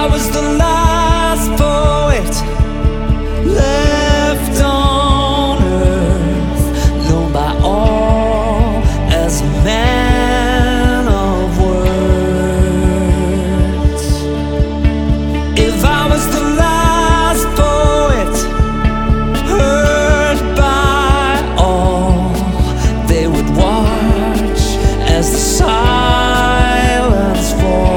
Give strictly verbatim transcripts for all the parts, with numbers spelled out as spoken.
was the last poet left on earth, known by all as a man of words. If I was the last poet heard by all, they would watch as the silence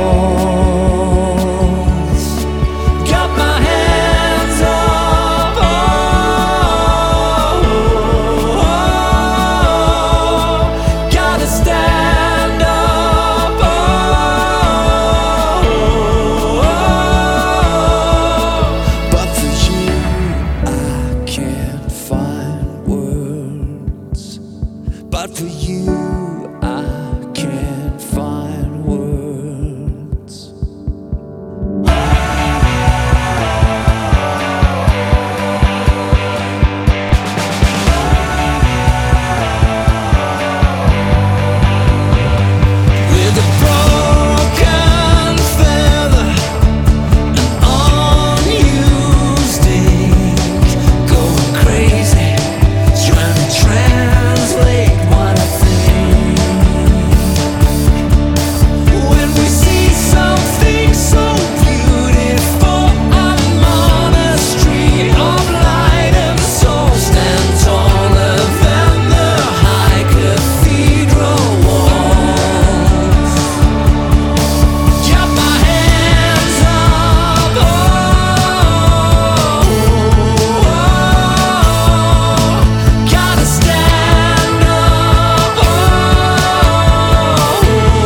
falls. Got my hands up, oh, oh, oh. Gotta stand up, oh, oh, oh. But for you I can't find words. But for you I can't find words. With a broken feather, an unused ink, going crazy, trying to translate what I think. When we see something so beautiful, I'm on a street of light and soul, stand taller than the high cathedral walls. Got my hands up, oh, oh, oh. Gotta stand up, oh, oh,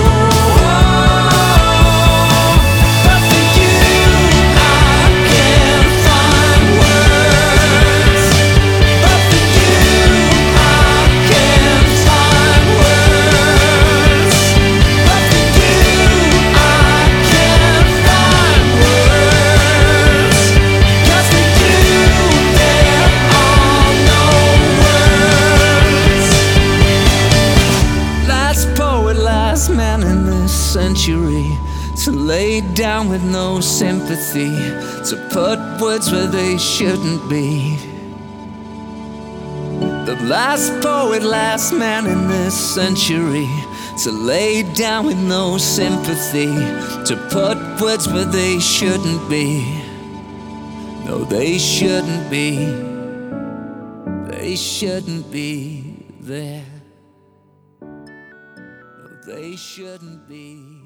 oh. But for you I can't find words. But for you I can't find words. But for you I can't find words. 'Cause for you there are no words. Last poet, last man in this century to lay down with no sympathy, to put words where they shouldn't be. The last poet, last man in this century to lay down with no sympathy, to put words where they shouldn't be. No, they shouldn't be. They shouldn't be there. No, they shouldn't be.